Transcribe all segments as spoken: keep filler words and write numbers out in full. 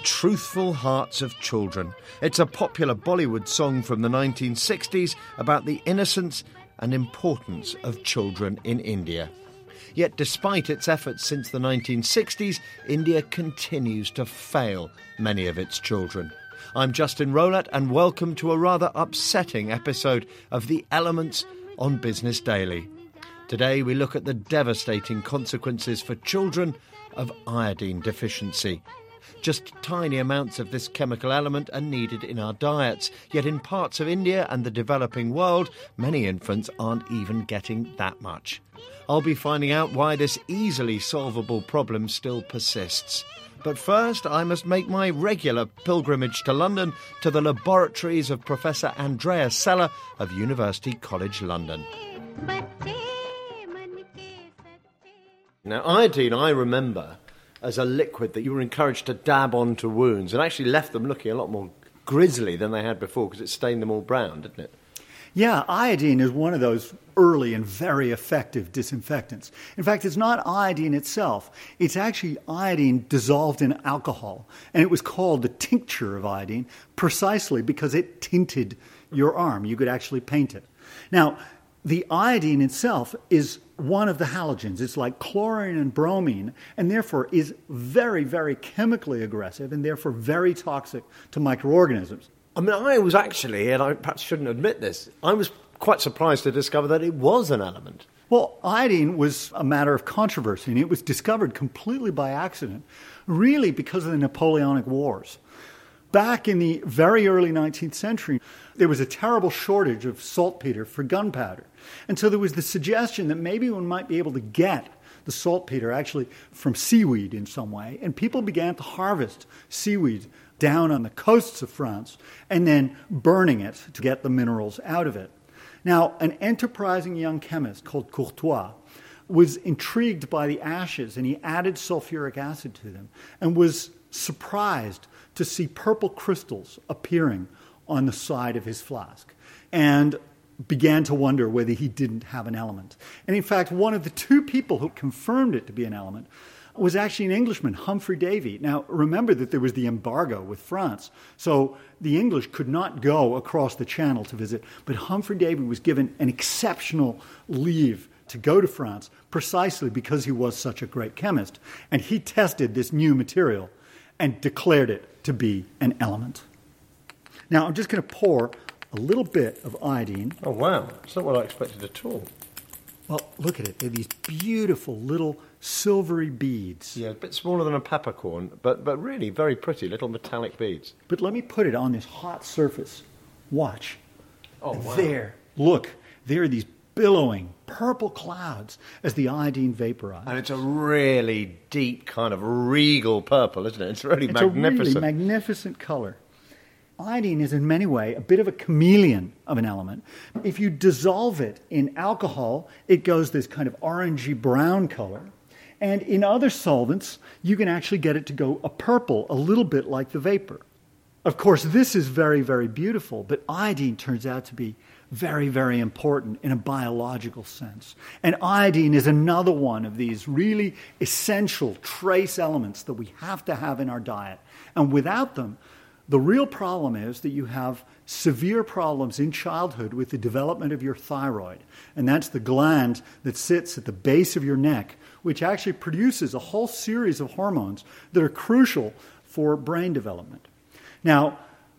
Truthful Hearts of Children. It's a popular Bollywood song from the nineteen sixties about the innocence and importance of children in India. Yet despite its efforts since the nineteen sixties, India continues to fail many of its children. I'm Justin Rowlatt and welcome to a rather upsetting episode of The Elements on Business Daily. Today we look at the devastating consequences for children of iodine deficiency. Just tiny amounts of this chemical element are needed in our diets, yet in parts of India and the developing world, many infants aren't even getting that much. I'll be finding out why this easily solvable problem still persists. But first, I must make my regular pilgrimage to London to the laboratories of Professor Andrea Sella of University College London. Now, iodine, I remember, as a liquid that you were encouraged to dab onto wounds and actually left them looking a lot more grisly than they had before because it stained them all brown, didn't it? Yeah, iodine is one of those early and very effective disinfectants. In fact, it's not iodine itself. It's actually iodine dissolved in alcohol. And it was called the tincture of iodine precisely because it tinted your arm. You could actually paint it. Now, the iodine itself is one of the halogens. It's like chlorine and bromine, and therefore is very, very chemically aggressive and therefore very toxic to microorganisms. I mean, I was actually, and I perhaps shouldn't admit this, I was quite surprised to discover that it was an element. Well, iodine was a matter of controversy, and it was discovered completely by accident, really because of the Napoleonic Wars. Back in the very early nineteenth century, there was a terrible shortage of saltpeter for gunpowder. And so there was the suggestion that maybe one might be able to get the saltpeter actually from seaweed in some way. And people began to harvest seaweed down on the coasts of France and then burning it to get the minerals out of it. Now, an enterprising young chemist called Courtois was intrigued by the ashes, and he added sulfuric acid to them and was surprised to see purple crystals appearing on the side of his flask, and began to wonder whether he didn't have an element. And in fact, one of the two people who confirmed it to be an element was actually an Englishman, Humphrey Davy. Now, remember that there was the embargo with France, so the English could not go across the channel to visit, but Humphrey Davy was given an exceptional leave to go to France precisely because he was such a great chemist. And he tested this new material and declared it to be an element. Now, I'm just going to pour a little bit of iodine. Oh, wow. It's not what I expected at all. Well, look at it. They're these beautiful little silvery beads. Yeah, a bit smaller than a peppercorn, but, but really very pretty little metallic beads. But let me put it on this hot surface. Watch. Oh, wow. There. Look. There are these billowing purple clouds as the iodine vaporizes. And it's a really deep kind of regal purple, isn't it? It's really it's magnificent. It's a really magnificent color. Iodine is in many ways a bit of a chameleon of an element. If you dissolve it in alcohol, it goes this kind of orangey brown color. And in other solvents, you can actually get it to go a purple, a little bit like the vapor. Of course, this is very, very beautiful, but iodine turns out to be very, very important in a biological sense. And iodine is another one of these really essential trace elements that we have to have in our diet. And without them, the real problem is that you have severe problems in childhood with the development of your thyroid. And that's the gland that sits at the base of your neck, which actually produces a whole series of hormones that are crucial for brain development. Now,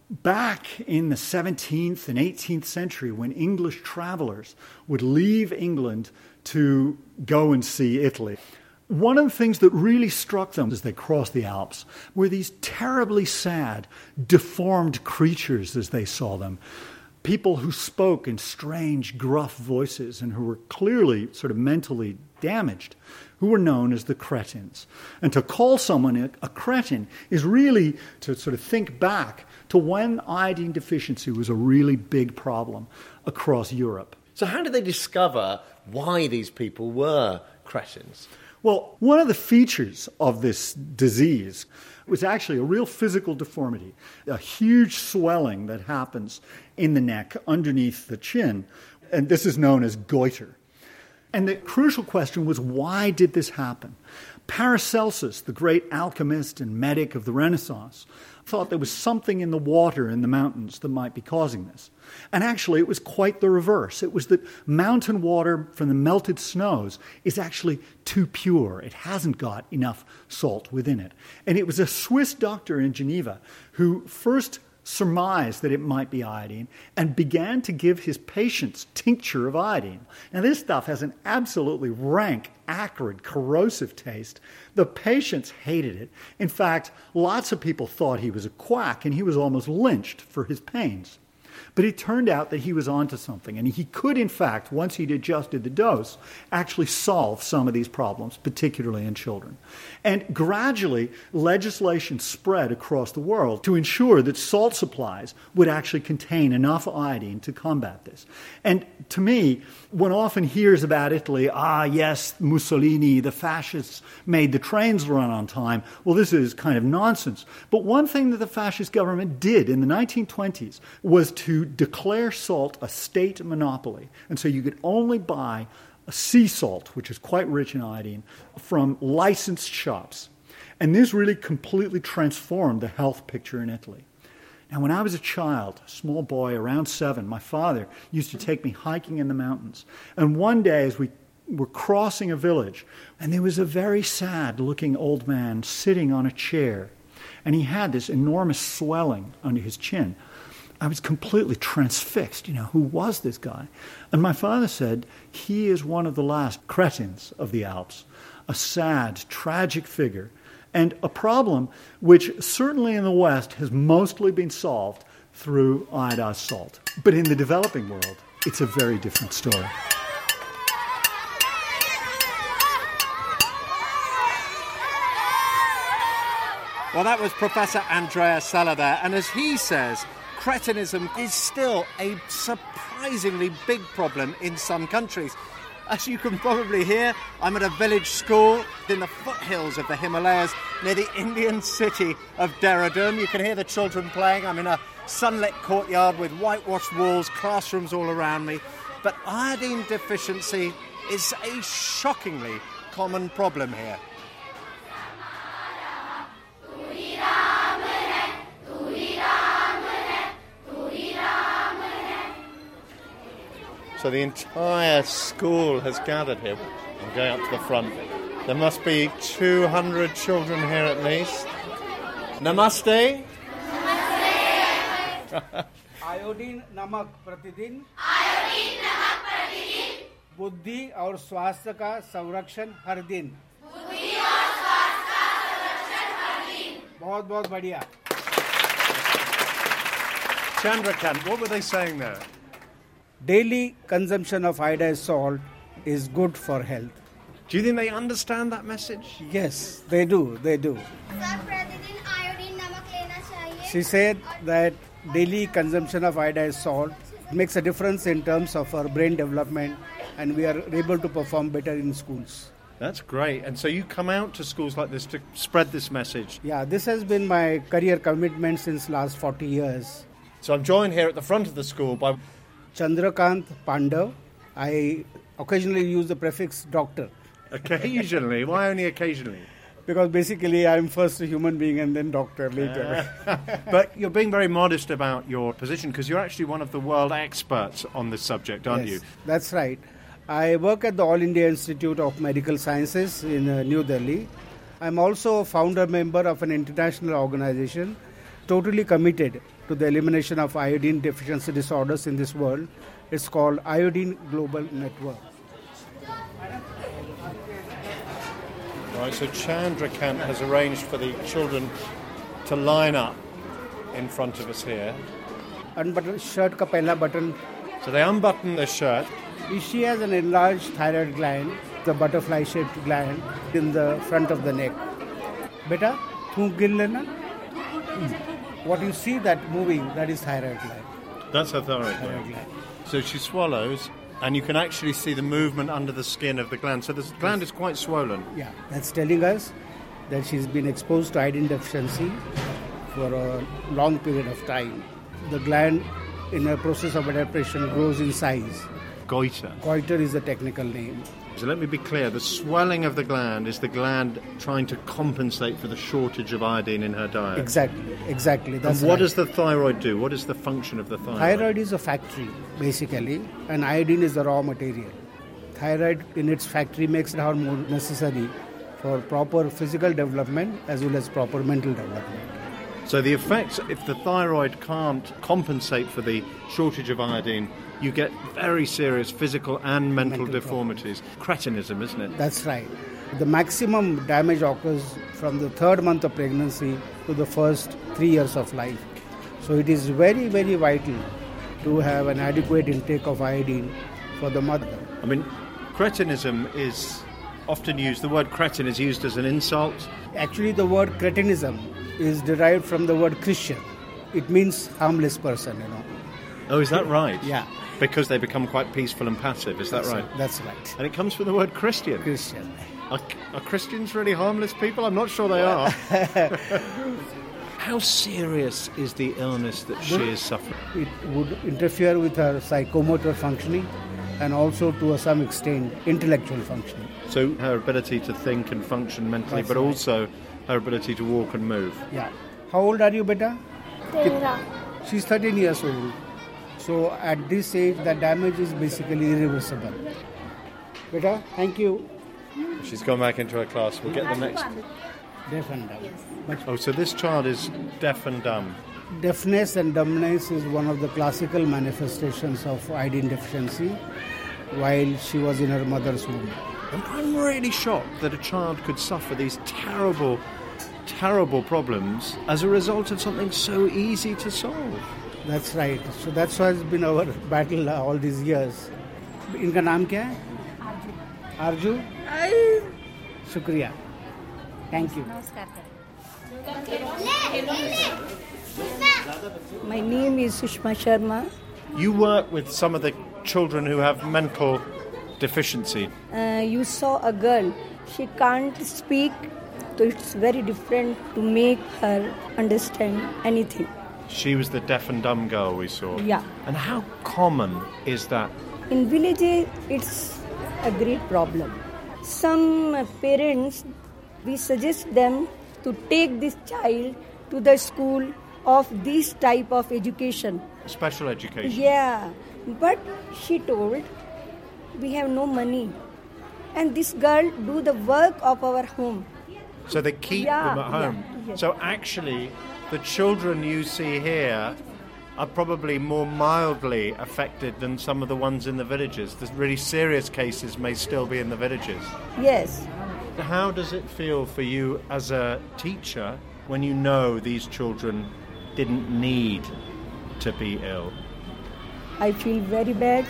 back in the seventeenth and eighteenth century, when English travelers would leave England to go and see Italy, one of the things that really struck them as they crossed the Alps were these terribly sad, deformed creatures as they saw them. People who spoke in strange, gruff voices and who were clearly sort of mentally damaged, who were known as the cretins. And to call someone a, a cretin is really to sort of think back to when iodine deficiency was a really big problem across Europe. So how did they discover why these people were cretins? Well, one of the features of this disease was actually a real physical deformity, a huge swelling that happens in the neck underneath the chin, and this is known as goiter. And the crucial question was, why did this happen? Paracelsus, the great alchemist and medic of the Renaissance, thought there was something in the water in the mountains that might be causing this. And actually, it was quite the reverse. It was that mountain water from the melted snows is actually too pure. It hasn't got enough salt within it. And it was a Swiss doctor in Geneva who first surmised that it might be iodine and began to give his patients tincture of iodine. Now, this stuff has an absolutely rank, acrid, corrosive taste. The patients hated it. In fact, lots of people thought he was a quack, and he was almost lynched for his pains. But it turned out that he was onto something, and he could, in fact, once he'd adjusted the dose, actually solve some of these problems, particularly in children. And gradually, legislation spread across the world to ensure that salt supplies would actually contain enough iodine to combat this. And to me, one often hears about Italy, ah, yes, Mussolini, the fascists made the trains run on time. Well, this is kind of nonsense. But one thing that the fascist government did in the nineteen twenties was to declare salt a state monopoly. And so you could only buy a sea salt, which is quite rich in iodine, from licensed shops. And this really completely transformed the health picture in Italy. Now, when I was a child, a small boy around seven, my father used to take me hiking in the mountains. And one day, as we were crossing a village, and there was a very sad-looking old man sitting on a chair, and he had this enormous swelling under his chin. I was completely transfixed. You know, who was this guy? And my father said, he is one of the last cretins of the Alps, a sad, tragic figure, and a problem which certainly in the West has mostly been solved through iodized salt. But in the developing world, it's a very different story. Well, that was Professor Andrea Sella there, and as he says, cretinism is still a surprisingly big problem in some countries. As you can probably hear, I'm at a village school in the foothills of the Himalayas near the Indian city of Dehradun. You can hear the children playing. I'm in a sunlit courtyard with whitewashed walls, classrooms all around me. But iodine deficiency is a shockingly common problem here. So the entire school has gathered here. I'm going up to the front. There must be two hundred children here at least. Namaste. Namaste. Iodine नमक प्रतिदिन iodine नमक प्रतिदिन बुद्धि और स्वास्थ्य का संरक्षण हर दिन बुद्धि और स्वास्थ्य का संरक्षण हर दिन बहुत बहुत बढ़िया. Chandrakant, what were they saying there? Daily consumption of iodized salt is good for health. Do you think they understand that message? Yes, they do, they do. She said that daily consumption of iodized salt makes a difference in terms of our brain development, and we are able to perform better in schools. That's great. And so you come out to schools like this to spread this message? Yeah, this has been my career commitment since last forty years. So I'm joined here at the front of the school by Chandrakant Pandav. I occasionally use the prefix doctor. Occasionally? Why only occasionally? Because basically I'm first a human being and then doctor later. Uh, but you're being very modest about your position because you're actually one of the world experts on this subject, aren't yes, you? That's right. I work at the All India Institute of Medical Sciences in uh, New Delhi. I'm also a founder member of an international organization totally committed to the elimination of iodine deficiency disorders in this world. It's called Iodine Global Network. Right, so Chandrakant has arranged for the children to line up in front of us here. Unbutton shirt ka pehla button. So they unbutton their shirt. She has an enlarged thyroid gland, the butterfly-shaped gland in the front of the neck. Beta, thunk gil lena. What you see that moving, that is thyroid gland. That's her thyroid, thyroid gland. So she swallows, and you can actually see the movement under the skin of the gland. So the gland is quite swollen. Yeah, that's telling us that she's been exposed to iodine deficiency for a long period of time. The gland, in a process of adaptation, grows in size. Of goiter. Goiter is the technical name. So let me be clear, the swelling of the gland is the gland trying to compensate for the shortage of iodine in her diet. Exactly, exactly. That's and what right. does the thyroid do? What is the function of the thyroid? Thyroid is a factory, basically, and iodine is the raw material. Thyroid in its factory makes the hormone necessary for proper physical development as well as proper mental development. So the effects, if the thyroid can't compensate for the shortage of iodine, you get very serious physical and mental, mental deformities. Problems. Cretinism, isn't it? That's right. The maximum damage occurs from the third month of pregnancy to the first three years of life. So it is very, very vital to have an adequate intake of iodine for the mother. I mean, cretinism is often used, the word cretin is used as an insult. Actually, the word cretinism is derived from the word Christian. It means harmless person, you know. Oh, is that right? Yeah. Because they become quite peaceful and passive, is that that's right? right? That's right. And it comes from the word Christian. Christian. Are, are Christians really harmless people? I'm not sure they are. How serious is the illness that she is suffering? It would interfere with her psychomotor functioning and also to some extent intellectual functioning. So her ability to think and function mentally, That's but right. also her ability to walk and move. Yeah. How old are you, beta? Tera. She's thirteen years old. So at this age, the damage is basically irreversible. Beta, thank you. She's gone back into her class. We'll get the next. Deaf and dumb. But Oh, so this child is deaf and dumb. deafness and dumbness is one of the classical manifestations of iodine deficiency while she was in her mother's womb. And I'm really shocked that a child could suffer these terrible, terrible problems as a result of something so easy to solve. That's right. So that's why it's been our battle uh, all these years. इनका नाम क्या है? Arju? Shukriya. Thank you. My name is Sushma Sharma. You work with some of the children who have mental deficiency. Uh, you saw a girl. She can't speak, so it's very different to make her understand anything. She was the deaf and dumb girl we saw. Yeah. And how common is that? In villages, it's a great problem. Some uh, parents, we suggest them to take this child to the school of this type of education. Special education. Yeah, but she told, we have no money. And this girl do the work of our home. So they keep Yeah, them at home. yeah, yes. So actually, the children you see here are probably more mildly affected than some of the ones in the villages. The really serious cases may still be in the villages. Yes. How does it feel for you as a teacher when you know these children didn't need to be ill? I feel very bad.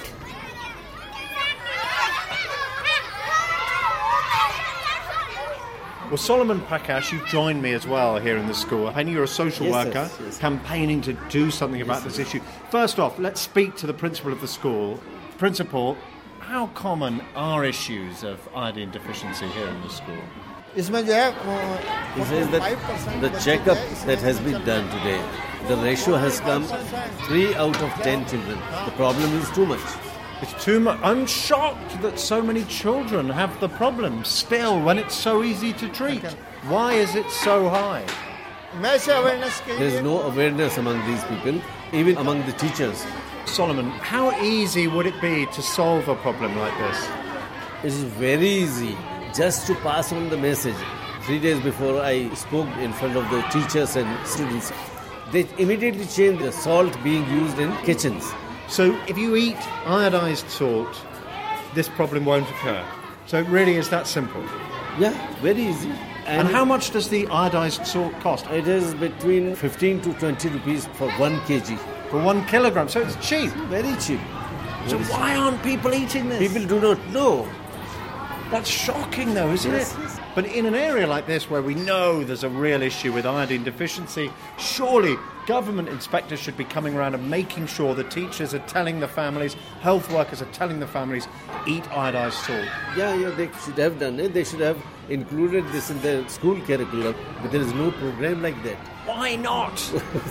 Well, Solomon Prakash, you joined me as well here in the school. I know you're a social Yes, worker, yes, yes. campaigning to do something about this issue. First off, let's speak to the principal of the school. Principal, how common are issues of iodine deficiency here in the school? इसमें जो है He says that the checkup that has been done today, the ratio has come three out of ten children. The problem is too much. It's too much. I'm shocked that so many children have the problem still when it's so easy to treat. Why is it so high? There is no awareness among these people, even among the teachers. Solomon, how easy would it be to solve a problem like this? It is very easy just to pass on the message. Three days before I spoke in front of the teachers and students, they immediately changed the salt being used in kitchens. So if you eat iodized salt, this problem won't occur. So it really is that simple. Yeah, very easy. And, how much does the iodized salt cost? It is between fifteen to twenty rupees for one kg. For one kilogram, so it's cheap. Very cheap. So why aren't people eating this? People do not know. That's shocking though, isn't Yes, it? yes. But in an area like this where we know there's a real issue with iodine deficiency, surely government inspectors should be coming around and making sure the teachers are telling the families, health workers are telling the families, eat iodized salt. Yeah, yeah, they should have done it. They should have included this in their school curriculum, but there is no program like that. Why not?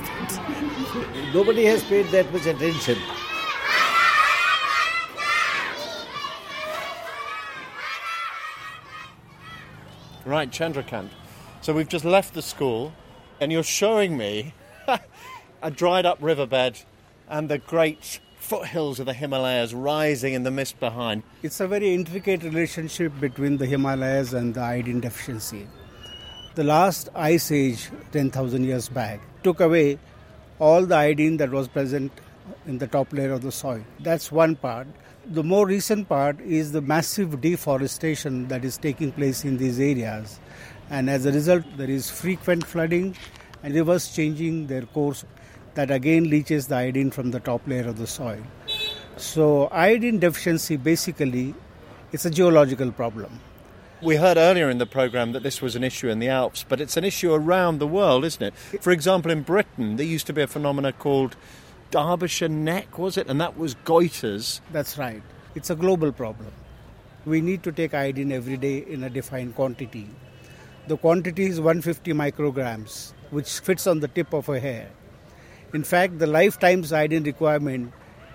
Nobody has paid that much attention. Right, Chandrakant. So we've just left the school and you're showing me a dried-up riverbed and the great foothills of the Himalayas rising in the mist behind. It's a very intricate relationship between the Himalayas and the iodine deficiency. The last ice age, ten thousand years back, took away all the iodine that was present in the top layer of the soil. That's one part. The more recent part is the massive deforestation that is taking place in these areas. And as a result, there is frequent flooding and rivers changing their course that again leaches the iodine from the top layer of the soil. So iodine deficiency basically is a geological problem. We heard earlier in the programme that this was an issue in the Alps, but it's an issue around the world, isn't it? For example, in Britain, there used to be a phenomenon called Derbyshire Neck, was it? And that was goiters. That's right. It's a global problem. We need to take iodine every day in a defined quantity. The quantity is one hundred fifty micrograms, which fits on the tip of a hair. In fact, the lifetime's iodine requirement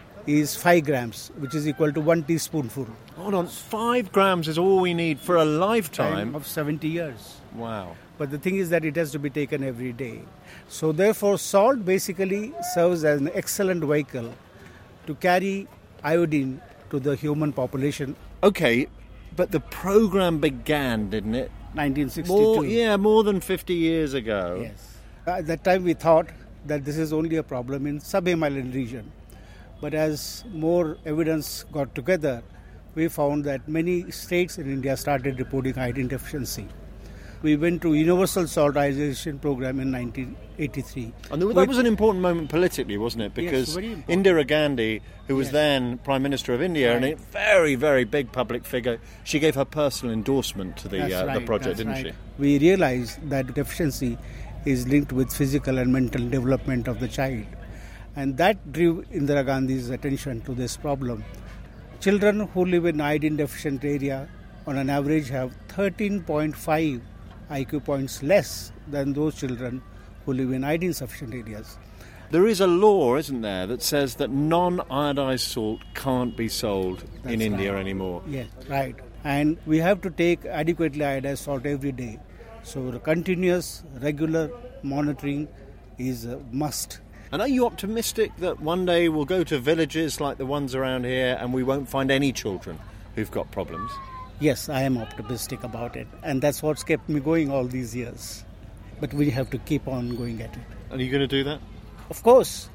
is five grams, which is equal to one teaspoonful. Hold on, five grams is all we need for a lifetime? Time of seventy years. Wow. But the thing is that it has to be taken every day. So therefore, salt basically serves as an excellent vehicle to carry iodine to the human population. Okay, but the program began, didn't it? nineteen sixty-two. More, yeah, more than fifty years ago. Yes. At that time we thought that this is only a problem in sub-Himalayan region. But as more evidence got together, we found that many states in India started reporting iodine deficiency. We went to Universal Saltization Program in nineteen eighty-three. And that was an important moment politically, wasn't it? Because yes, Indira Gandhi, who was yes. then Prime Minister of India, right. and a very, very big public figure, she gave her personal endorsement to the, uh, right, the project, didn't right. she? We realized that deficiency is linked with physical and mental development of the child. And that drew Indira Gandhi's attention to this problem. Children who live in iodine deficient area on an average have thirteen point five I Q points less than those children who live in iodine sufficient areas. There is a law, isn't there, that says that non-iodized salt can't be sold That's in India right. anymore. Yes, right. And we have to take adequately iodized salt every day. So the continuous, regular monitoring is a must. And are you optimistic that one day we'll go to villages like the ones around here and we won't find any children who've got problems? Yes, I am optimistic about it. And that's what's kept me going all these years. But we have to keep on going at it. Are you going to do that? Of course.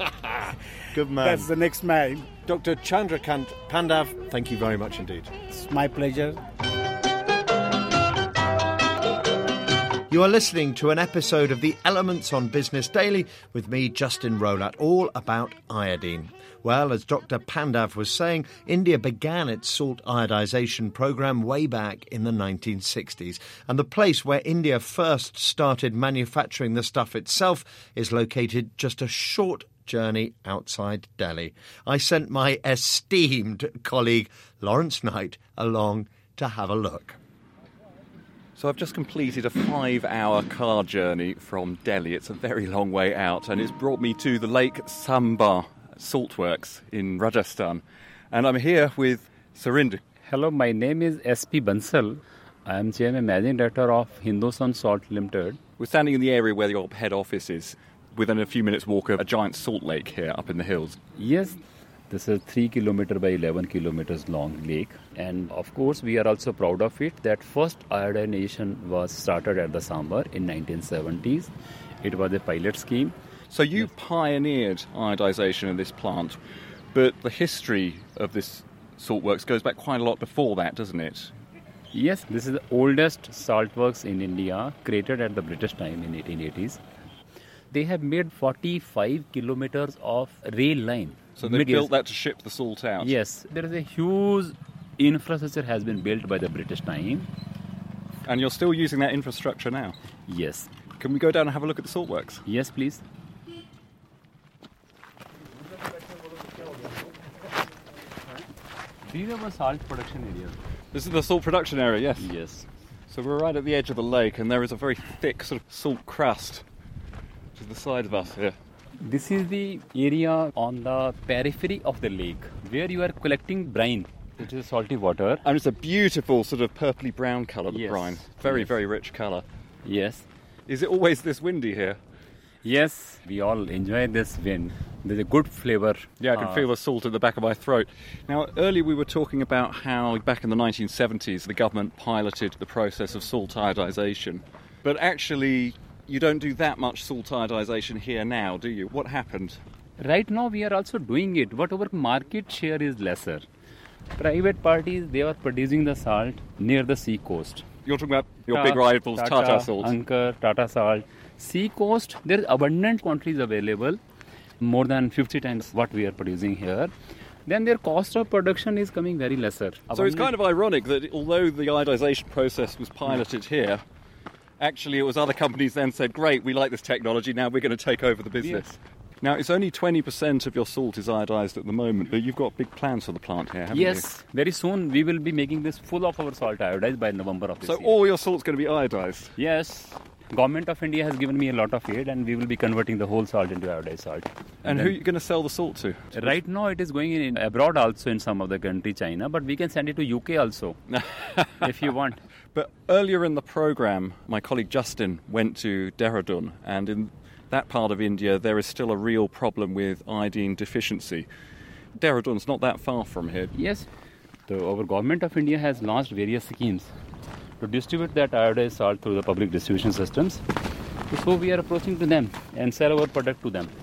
Good man. That's the next man. Doctor Chandrakant Pandav, thank you very much indeed. It's my pleasure. You are listening to an episode of the Elements on Business Daily with me, Justin Rowlatt, all about iodine. Well, as Doctor Pandav was saying, India began its salt iodization program way back in the nineteen sixties. And the place where India first started manufacturing the stuff itself is located just a short journey outside Delhi. I sent my esteemed colleague Lawrence Knight along to have a look. So I've just completed a five-hour car journey from Delhi. It's a very long way out, and it's brought me to the Lake Samba Saltworks in Rajasthan. And I'm here with Surinder. Hello, my name is S P Bansal. I am Chairman Managing Director of Hindustan Salt Limited. We're standing in the area where your head office is, within a few minutes' walk of a giant salt lake here up in the hills. Yes, this is three kilometer by eleven kilometers long lake. And of course, we are also proud of it that first iodination was started at the Sambar in nineteen seventies. It was a pilot scheme. So you pioneered iodization in this plant, but the history of this saltworks goes back quite a lot before that, doesn't it? Yes, this is the oldest saltworks in India, created at the British time in eighteen eighties. They have made forty-five kilometers of rail line. So they built that to ship the salt out? Yes, there is a huge infrastructure has been built by the British time. And you're still using that infrastructure now? Yes. Can we go down and have a look at the saltworks? Yes, please. These are the salt production area. This is the salt production area, yes? Yes. So we're right at the edge of the lake, and there is a very thick sort of salt crust to the side of us here. This is the area on the periphery of the lake where you are collecting brine. It is salty water. And it's a beautiful sort of purpley brown colour, the Yes. brine. Very, Yes. very rich colour. Yes. Is it always this windy here? Yes, we all enjoy this wind. There's a good flavor. Yeah, I can Uh, feel the salt at the back of my throat. Now, earlier we were talking about how back in the nineteen seventies the government piloted the process of salt iodisation. But actually, you don't do that much salt iodisation here now, do you? What happened? Right now we are also doing it, but our market share is lesser. Private parties, they are producing the salt near the sea coast. You're talking about your Ta- big rivals, Tata Salt. Anchor, Tata Salt. Sea coast, there is abundant quantities available, more than fifty times what we are producing here. Then their cost of production is coming very lesser. So it's kind of ironic that although the iodisation process was piloted here, actually it was other companies then said, great, we like this technology, now we're going to take over the business. Yes. Now, it's only twenty percent of your salt is iodised at the moment, but you've got big plans for the plant here, haven't you? Yes, very soon we will be making this full of our salt iodized by November of this So year. all your salt's going to be iodised? Yes, Government of India has given me a lot of aid, and we will be converting the whole salt into iodized salt. And then- who are you going to sell the salt to? Right now it is going in abroad also in some of the country, China, but we can send it to U K also if you want. But earlier in the programme, my colleague Justin went to Dehradun, and in that part of India there is still a real problem with iodine deficiency. Dehradun's not that far from here. Yes, so our Government of India has launched various schemes to distribute that iodized salt through the public distribution systems. So we are approaching to them and sell our product to them.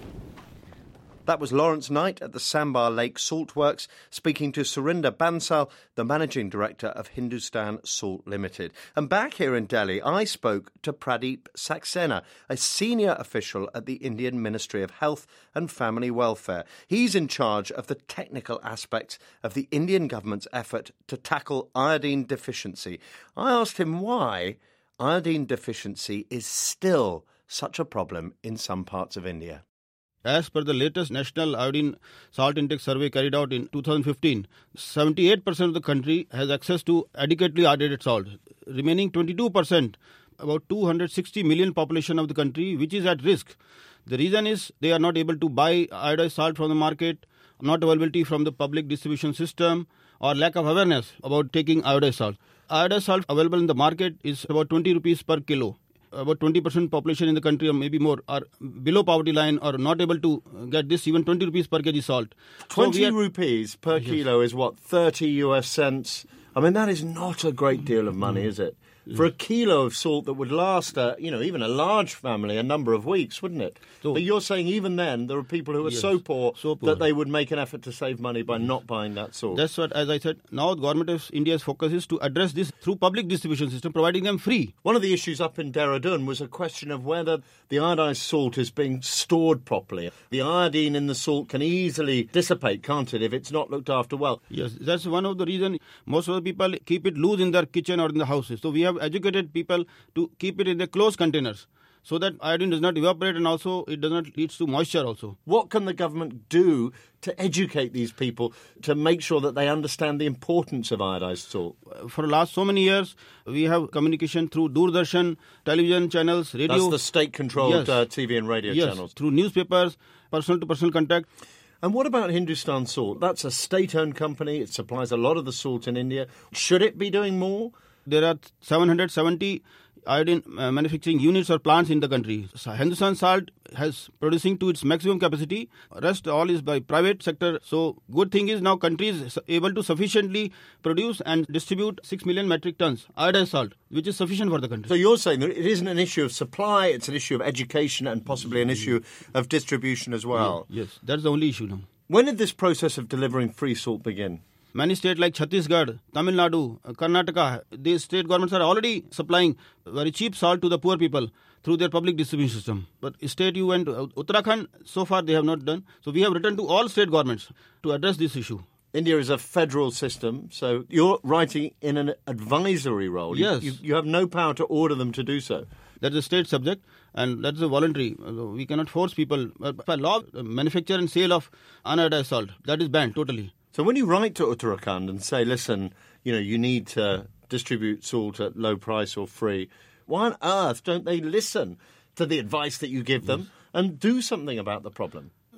That was Lawrence Knight at the Sambar Lake Salt Works speaking to Surinder Bansal, the Managing Director of Hindustan Salt Limited. And back here in Delhi, I spoke to Pradeep Saxena, a senior official at the Indian Ministry of Health and Family Welfare. He's in charge of the technical aspects of the Indian government's effort to tackle iodine deficiency. I asked him why iodine deficiency is still such a problem in some parts of India. As per the latest National Iodine Salt Intake Survey carried out in two thousand fifteen, seventy-eight percent of the country has access to adequately iodinated salt. Remaining twenty-two percent, about two hundred sixty million population of the country, which is at risk. The reason is they are not able to buy iodized salt from the market, not availability from the public distribution system, or lack of awareness about taking iodized salt. Iodized salt available in the market is about twenty rupees per kilo. About twenty percent population in the country, or maybe more, are below poverty line or not able to get this, even twenty rupees per kg salt. twenty So we are- rupees per Yes. kilo is what, thirty U S cents? I mean, that is not a great deal of money, is it? For a kilo of salt that would last, uh, you know, even a large family a number of weeks, wouldn't it? So- but you're saying even then there are people who are Yes, so poor, so poor. that they would make an effort to save money by not buying that salt. That's what, as I said, now the government of India's focus is to address this through public distribution system, providing them free. One of the issues up in Dehradun was a question of whether the iodized salt is being stored properly. The iodine in the salt can easily dissipate, can't it, if it's not looked after well? Yes, that's one of the reasons most of the people keep it loose in their kitchen or in the houses. So we have educated people to keep it in the closed containers so that iodine does not evaporate and also it does not lead to moisture also. What can the government do to educate these people to make sure that they understand the importance of iodized salt? For the last so many years, we have communication through Doordarshan, television channels, radio. That's the state-controlled Yes. uh, T V and radio yes, channels. through newspapers, personal-to-personal contact. And what about Hindustan Salt? That's a state-owned company. It supplies a lot of the salt in India. Should it be doing more? There are seven hundred seventy iodine uh, manufacturing units or plants in the country. So Hindustan Salt has producing to its maximum capacity. Rest all is by private sector. So good thing is now country is able to sufficiently produce and distribute six million metric tons iodized salt, which is sufficient for the country. So you're saying that it isn't an issue of supply, it's an issue of education and possibly an issue of distribution as well. Yes, that's the only issue now. When did this process of delivering free salt begin? Many states like Chhattisgarh, Tamil Nadu, Karnataka, these state governments are already supplying very cheap salt to the poor people through their public distribution system. But state you went, Uttarakhand, so far they have not done. So we have written to all state governments to address this issue. India is a federal system, so you're writing in an advisory role. You- Yes. You, you have no power to order them to do so. That's a state subject and that's a voluntary. We cannot force people. By law, manufacture and sale of uniodized salt, that is banned totally. So when you write to Uttarakhand and say, listen, you know, you need to distribute salt at low price or free, why on earth don't they listen to the advice that you give them and do something about the problem?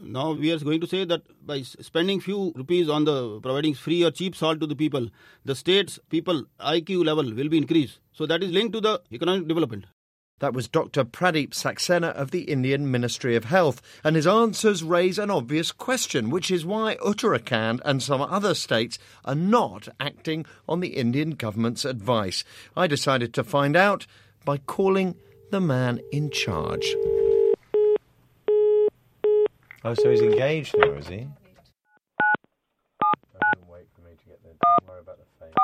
now we are going to say that by spending few rupees on the providing free or cheap salt to the people, the state's people I Q level will be increased. So that is linked to the economic development. That was Doctor Pradeep Saxena of the Indian Ministry of Health, and his answers raise an obvious question, which is why Uttarakhand and some other states are not acting on the Indian government's advice. I decided to find out by calling the man in charge. Oh, so he's engaged now, is he? I didn't wait for me to get there. Don't worry about the phones.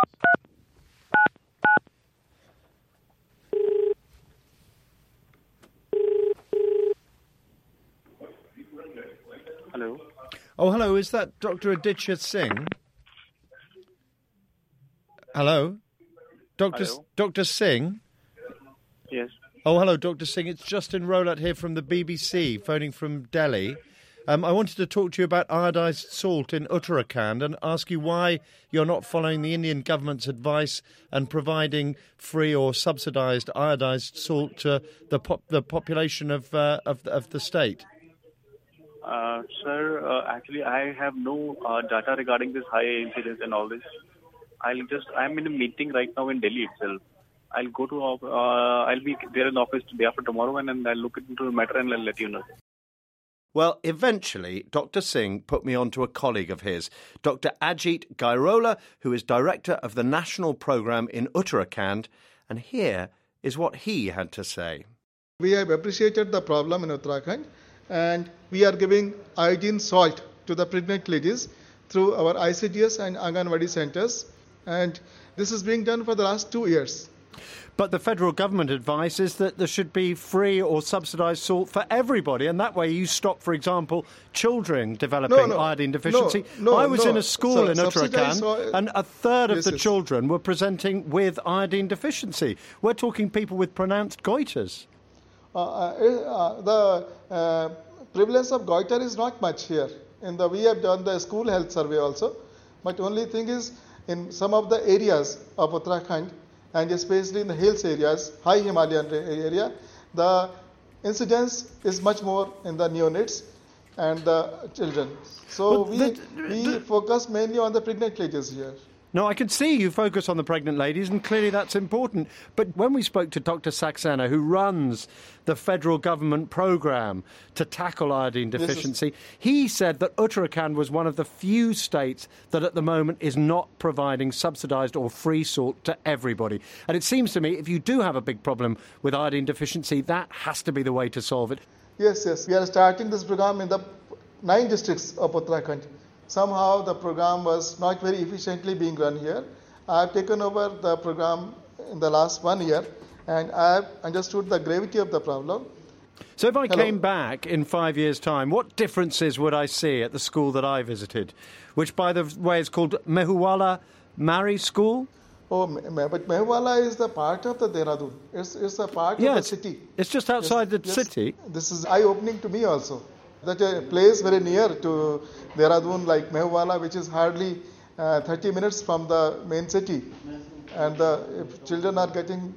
Hello. Oh, hello. Is that Doctor Aditya Singh? Hello? Doctor Hello. Doctor Singh? Yes. Oh, hello, Doctor Singh. It's Justin Rowlatt here from the B B C, phoning from Delhi. Um, I wanted to talk to you about iodised salt in Uttarakhand and ask you why you're not following the Indian government's advice and providing free or subsidised iodised salt to the pop- the population of, uh, of of the state. Uh, sir, uh, actually, I have no uh, data regarding this high incidence and all this. I'll just, I'm in a meeting right now in Delhi itself. I'll go to, uh, I'll be there in the office day after tomorrow, and then I'll look into the matter and I'll let you know. Well, eventually, Doctor Singh put me on to a colleague of his, Doctor Ajit Gairola, who is director of the national programme in Uttarakhand, and here is what he had to say. We have appreciated the problem in Uttarakhand, and we are giving iodine salt to the pregnant ladies through our I C D S and Anganwadi centres, and this is being done for the last two years. But the federal government advice is that there should be free or subsidised salt for everybody, and that way you stop, for example, children developing no, no, iodine deficiency. No, no, I was no. in a school so, in Uttarakhand, oil, and a third of this the is. children were presenting with iodine deficiency. We're talking people with pronounced goiters. Uh, uh, the uh, prevalence of goiter is not much here. In the we have done the school health survey also, but only thing is in some of the areas of Uttarakhand, and especially in the hills areas, high Himalayan area, the incidence is much more in the neonates and the children. So we, that, we the, focus mainly on the pregnant ladies here. No, I can see you focus on the pregnant ladies, and clearly that's important. But when we spoke to Doctor Saxena, who runs the federal government programme to tackle iodine deficiency, is... he said that Uttarakhand was one of the few states that at the moment is not providing subsidised or free salt to everybody. And it seems to me if you do have a big problem with iodine deficiency, that has to be the way to solve it. Yes, yes. We are starting this programme in the nine districts of Uttarakhand. Somehow the program was not very efficiently being run here. I have taken over the program in the last one year, and I have understood the gravity of the problem. So if I Hello. came back in five years' time, what differences would I see at the school that I visited, which, by the way, is called Mehuwala Mari School? Oh, but Mehuwala is the part of the Dehradun. It's, it's a part yeah, of the it's, city. It's just outside yes, the yes. city. This is eye-opening to me also. That a place very near to Dehradun like Mehuwala, which is hardly uh, thirty minutes from the main city. And the, if children are getting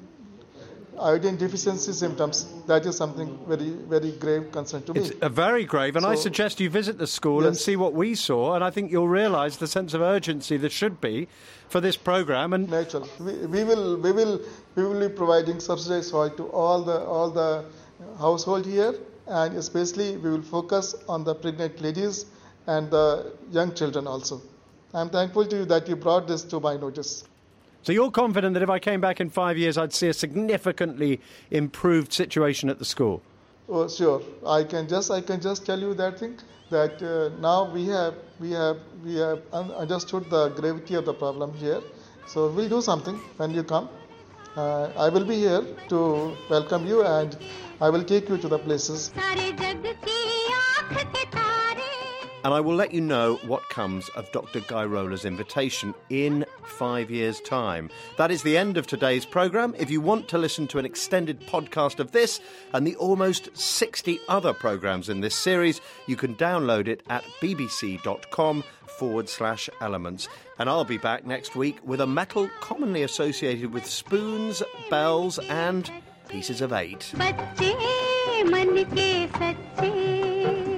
iodine deficiency symptoms, that is something very, very grave concern to me. It's a very grave, and so, I suggest you visit the school yes. and see what we saw, and I think you'll realise the sense of urgency there should be for this programme. And natural, we, we will, we will, we will be providing subsidised salt to all the all the household here. And especially we will focus on the pregnant ladies and the young children also. I'm thankful to you that you brought this to my notice. So you're confident that if I came back in five years, I'd see a significantly improved situation at the school? Oh, sure. I can just I can just tell you that thing that uh, now we have we have we have un- understood the gravity of the problem here. So we'll do something when you come. Uh, I will be here to welcome you, and I will take you to the places. And I will let you know what comes of Doctor Gairola's invitation in five years' time. That is the end of today's programme. If you want to listen to an extended podcast of this and the almost sixty other programmes in this series, you can download it at bbc.com forward slash elements. And I'll be back next week with a metal commonly associated with spoons, bells and pieces of eight.